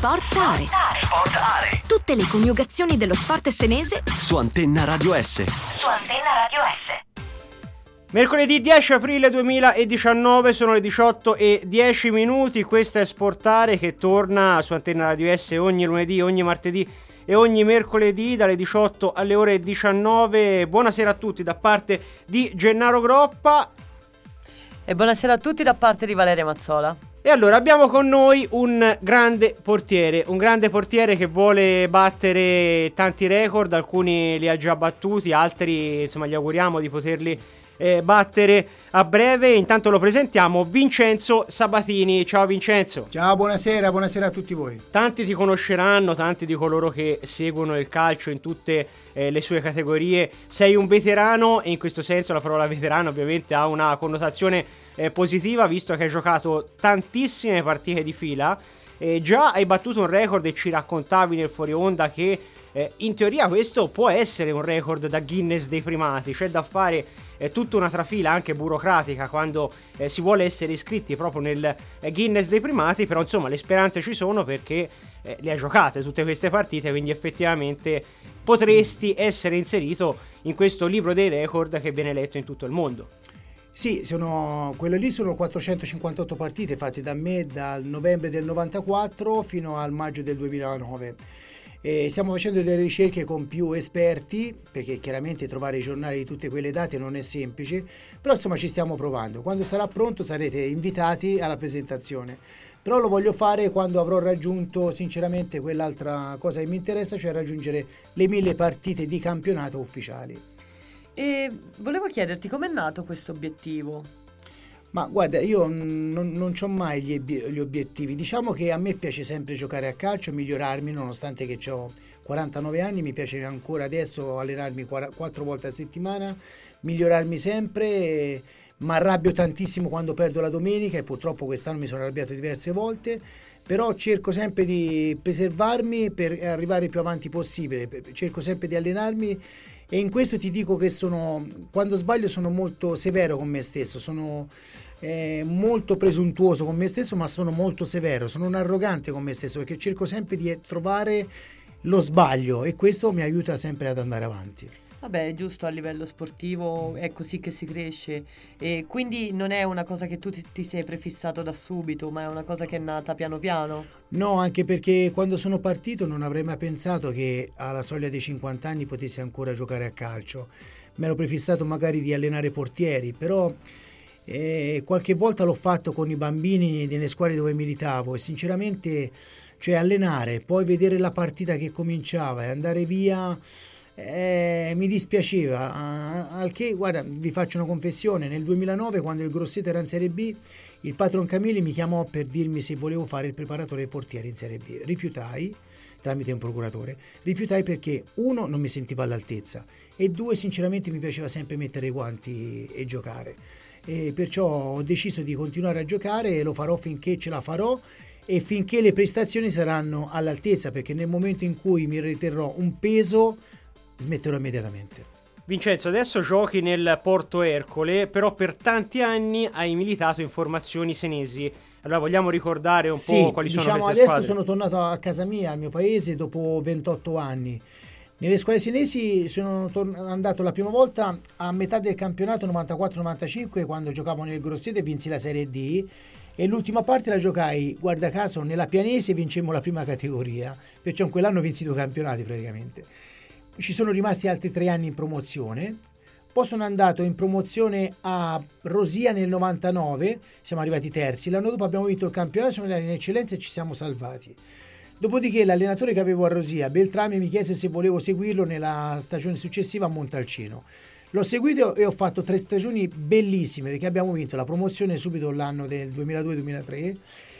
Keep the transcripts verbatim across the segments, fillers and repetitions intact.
Sportare. Sportare. Tutte le coniugazioni dello sport senese su Antenna Radio S. Su Antenna Radio S. Mercoledì dieci aprile duemiladiciannove, sono le diciotto e dieci minuti. Questa è Sportare, che torna su Antenna Radio S ogni lunedì, ogni martedì e ogni mercoledì dalle diciotto alle ore diciannove. Buonasera a tutti da parte di Gennaro Groppa. E buonasera a tutti da parte di Valeria Mazzola. E allora abbiamo con noi un grande portiere, un grande portiere che vuole battere tanti record, alcuni li ha già battuti, altri insomma gli auguriamo di poterli eh, battere a breve. Intanto lo presentiamo, Vincenzo Sabatini. Ciao Vincenzo. Ciao, buonasera, buonasera a tutti voi. Tanti ti conosceranno, tanti di coloro che seguono il calcio in tutte eh, le sue categorie. Sei un veterano e in questo senso la parola veterano ovviamente ha una connotazione Eh, positiva, visto che hai giocato tantissime partite di fila e già hai battuto un record e ci raccontavi nel fuori onda che eh, in teoria questo può essere un record da Guinness dei primati. C'è da fare eh, tutta una trafila anche burocratica quando eh, si vuole essere iscritti proprio nel eh, Guinness dei primati, però insomma le speranze ci sono perché eh, le hai giocate tutte queste partite, quindi effettivamente potresti essere inserito in questo libro dei record che viene letto in tutto il mondo. Sì, sono, quello lì sono quattrocentocinquantotto partite fatte da me dal novembre del novantaquattro fino al maggio del duemilanove. E stiamo facendo delle ricerche con più esperti, perché chiaramente trovare i giornali di tutte quelle date non è semplice, però insomma ci stiamo provando. Quando sarà pronto sarete invitati alla presentazione. Però lo voglio fare quando avrò raggiunto sinceramente quell'altra cosa che mi interessa, cioè raggiungere le mille partite di campionato ufficiali. E volevo chiederti com'è nato questo obiettivo? Ma guarda, io non, non c'ho mai gli, gli obiettivi. Diciamo che a me piace sempre giocare a calcio, migliorarmi, nonostante che ho quarantanove anni, mi piace ancora adesso allenarmi quattro volte a settimana, migliorarmi sempre. Mi arrabbio tantissimo quando perdo la domenica e purtroppo quest'anno mi sono arrabbiato diverse volte, però cerco sempre di preservarmi per arrivare il più avanti possibile, cerco sempre di allenarmi. E in questo ti dico che sono, quando sbaglio sono molto severo con me stesso, sono eh, molto presuntuoso con me stesso, ma sono molto severo, sono un arrogante con me stesso, perché cerco sempre di trovare lo sbaglio e questo mi aiuta sempre ad andare avanti. Vabbè, è giusto, a livello sportivo è così che si cresce e quindi non è una cosa che tu ti, ti sei prefissato da subito, ma è una cosa che è nata piano piano. No, anche perché quando sono partito non avrei mai pensato che alla soglia dei cinquanta anni potessi ancora giocare a calcio. Mi ero prefissato magari di allenare portieri, però eh, qualche volta l'ho fatto con i bambini nelle squadre dove militavo e sinceramente, cioè allenare, poi vedere la partita che cominciava e andare via... Eh, mi dispiaceva, al che, guarda, vi faccio una confessione: nel duemilanove, quando il Grosseto era in Serie B, il patron Camilli mi chiamò per dirmi se volevo fare il preparatore dei portieri in Serie B. Rifiutai, tramite un procuratore, rifiutai perché uno, non mi sentivo all'altezza e due, sinceramente mi piaceva sempre mettere i guanti e giocare, e perciò ho deciso di continuare a giocare e lo farò finché ce la farò e finché le prestazioni saranno all'altezza, perché nel momento in cui mi riterrò un peso smetterò immediatamente. Vincenzo, adesso giochi nel Porto Ercole, però per tanti anni hai militato in formazioni senesi. Allora vogliamo ricordare un sì, po' quali diciamo, sono queste adesso squadre? Sono tornato a casa mia, al mio paese, dopo ventotto anni. Nelle squadre senesi sono tor- andato la prima volta a metà del campionato novantaquattro novantacinque, quando giocavo nel Grosseto e vinsi la Serie D, e l'ultima parte la giocai, guarda caso, nella Pianese e vincemmo la prima categoria, perciò in quell'anno vinsi due campionati praticamente. Ci sono rimasti altri tre anni in promozione, poi sono andato in promozione a Rosia nel novantanove, siamo arrivati terzi, l'anno dopo abbiamo vinto il campionato, siamo andati in eccellenza e ci siamo salvati. Dopodiché l'allenatore che avevo a Rosia, Beltrame, mi chiese se volevo seguirlo nella stagione successiva a Montalcino. L'ho seguito e ho fatto tre stagioni bellissime, perché abbiamo vinto la promozione subito l'anno del duemiladue duemilatré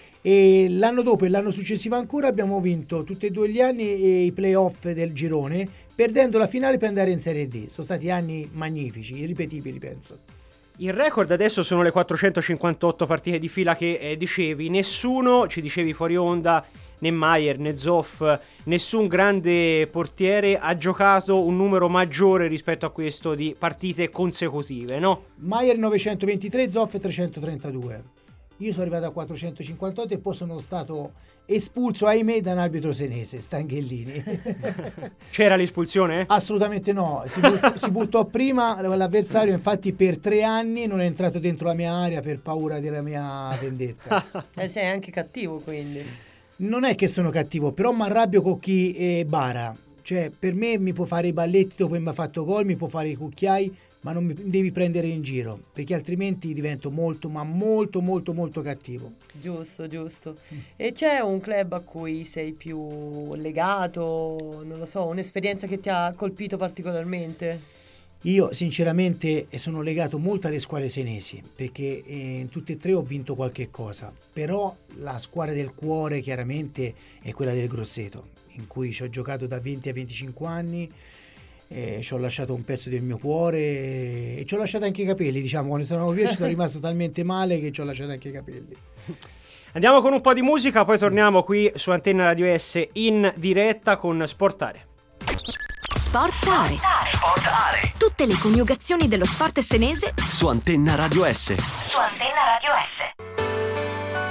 e l'anno dopo e l'anno successivo ancora abbiamo vinto tutti e due gli anni i playoff del girone, perdendo la finale per andare in Serie D. Sono stati anni magnifici, irripetibili, penso. Il record adesso sono le quattrocentocinquantotto partite di fila che eh, dicevi. Nessuno, ci dicevi fuori onda, né Maier né Zoff, nessun grande portiere ha giocato un numero maggiore rispetto a questo di partite consecutive, no? Maier novecentoventitré, Zoff trecentotrentadue. io sono arrivato a quattrocentocinquantotto e poi sono stato espulso, ahimè, da un arbitro senese, Stanghellini. C'era l'espulsione? Assolutamente no, si, but- si buttò prima l'avversario, infatti per tre anni non è entrato dentro la mia area per paura della mia vendetta. Eh, sei anche cattivo, quindi. Non è che sono cattivo, però mi arrabbio con chi eh, bara. Cioè, per me mi può fare i balletti dopo che mi ha fatto gol, mi può fare i cucchiai, ma non mi devi prendere in giro, perché altrimenti divento molto, ma molto, molto, molto cattivo. Giusto, giusto. E c'è un club a cui sei più legato, non lo so, un'esperienza che ti ha colpito particolarmente? Io sinceramente sono legato molto alle squadre senesi, perché eh, in tutte e tre ho vinto qualche cosa, però la squadra del cuore chiaramente è quella del Grosseto, in cui ci ho giocato da venti a venticinque anni. Eh, ci ho lasciato un pezzo del mio cuore e, e ci ho lasciato anche i capelli, diciamo, quando sono via ci sono rimasto talmente male che ci ho lasciato anche i capelli. Andiamo con un po' di musica, poi torniamo qui su Antenna Radio S in diretta con Sportare. Sportare. Sportare. Tutte le coniugazioni dello sport senese su Antenna Radio S. Su Antenna Radio S.